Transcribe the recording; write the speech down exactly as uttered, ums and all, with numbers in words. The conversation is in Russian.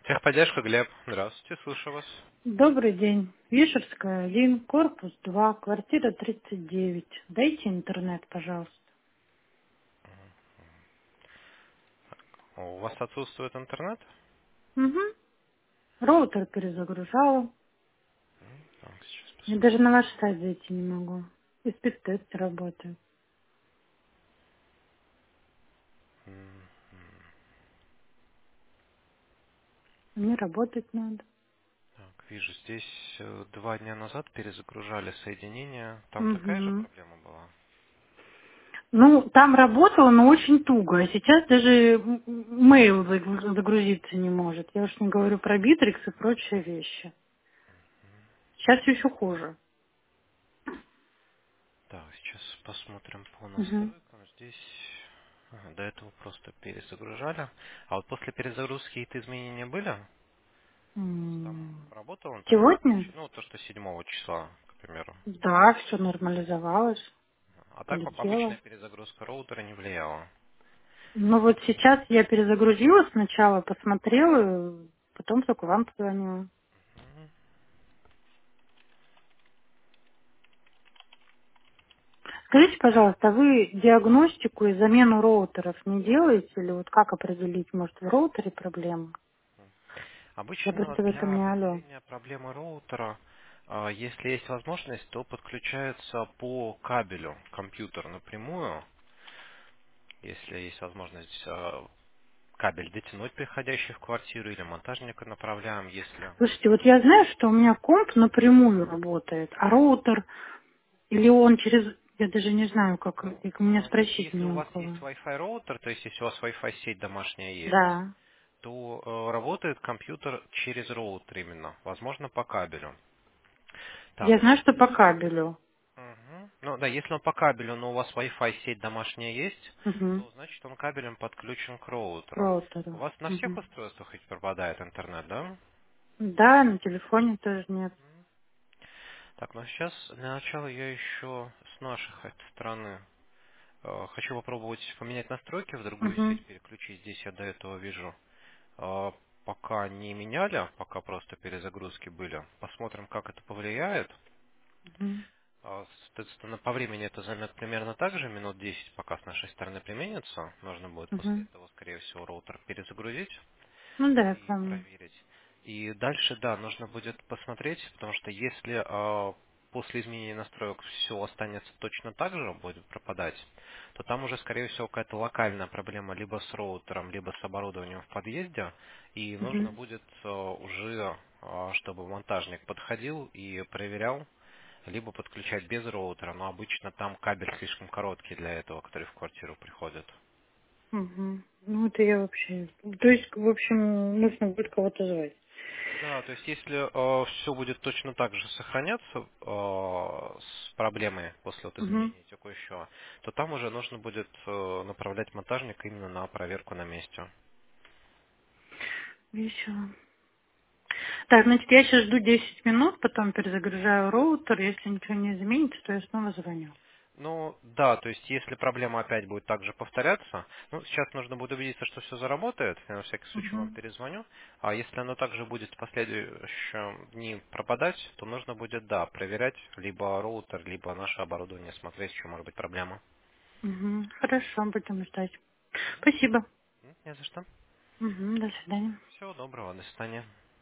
Техподдержка, Глеб. Здравствуйте, слышу вас. Добрый день. Вишерская, один, корпус два, квартира тридцать девять. Дайте интернет, пожалуйста. У вас отсутствует интернет? Угу. Роутер перезагружала. Так, сейчас Я даже на посмотрим. ваш сайт зайти не могу. И спидтест работает. М, Мне работать надо. Так, вижу, здесь э, два дня назад перезагружали соединение. Там такая же Угу. проблема была? Ну, там работало, но очень туго. А сейчас даже м- м- мейл загру- загрузиться не может. Я уж не говорю про битрикс и прочие вещи. Сейчас еще хуже. Так, сейчас посмотрим по Угу. настройкам. Здесь ага, до этого просто перезагружали. А вот после перезагрузки какие-то изменения были? То есть там работал интернет Сегодня? рабочий? Ну, то, что седьмого числа, к примеру. Да, все нормализовалось. А так об- Полетела. обычная перезагрузка роутера не влияла. Ну вот сейчас я перезагрузила сначала, посмотрела, потом только вам позвонила. Скажите, пожалуйста, а вы диагностику и замену роутеров не делаете? Или вот как определить, может, в роутере проблема? Я Обычно просто в этом для не алло. определения проблемы роутера, а, если есть возможность, то подключается по кабелю компьютер напрямую. Если есть возможность а, кабель дотянуть, приходящий в квартиру, или монтажника направляем, если... Слушайте, вот я знаю, что у меня комп напрямую работает, а роутер, или он через... Я даже не знаю, как, Ну, как мне а, спросить если не у у вас есть кого. Wi-Fi роутер, то есть если у вас Wi-Fi сеть домашняя есть, Да. то э, работает компьютер через роутер именно, возможно, по кабелю. Так, Я но знаю, что по если кабелю. Мгм. Ну да, если он по кабелю, но у вас Wi-Fi сеть домашняя есть, Угу. то значит он кабелем подключен к роутеру. У Роутеру. вас на всех Угу. устройствах ведь пропадает интернет, да? Да, на телефоне тоже нет. Так, ну сейчас для начала я еще с нашей этой стороны э, хочу попробовать поменять настройки в другую Угу. сеть, переключить. Здесь я до этого вижу. Э, пока не меняли, пока просто перезагрузки были. Посмотрим, как это повлияет. Угу. А, Соответственно, по времени это займет примерно так же, минут десять, пока с нашей стороны применится. Нужно будет после Угу. этого, скорее всего, роутер перезагрузить Ну да, я и помню. проверить. И дальше, да, нужно будет посмотреть, потому что если а, после изменения настроек все останется точно так же, будет пропадать, то там уже, скорее всего, какая-то локальная проблема либо с роутером, либо с оборудованием в подъезде, и нужно Угу. будет а, уже, а, чтобы монтажник подходил и проверял, либо подключать без роутера, но обычно там кабель слишком короткий для этого, который в квартиру приходит. Угу. Ну это я вообще... То есть, в общем, нужно будет кого-то звать. Да, то есть если все будет точно так же сохраняться э, с проблемой после вот Угу. изменения текущего, то там уже нужно будет э, направлять монтажника именно на проверку на месте. Весело. Так, значит, я сейчас жду десять минут, потом перезагружаю роутер. Если ничего не изменится, то я снова звоню. Ну, да, то есть если проблема опять будет также повторяться, ну, сейчас нужно будет убедиться, что все заработает, я на всякий случай вам Угу. перезвоню, а если оно также будет в последующем дни пропадать, то нужно будет, да, проверять либо роутер, либо наше оборудование, смотреть, в чем может быть проблема. Угу. Хорошо, будем ждать. Спасибо. М, Не за что. Угу. До свидания. Всего доброго, до свидания.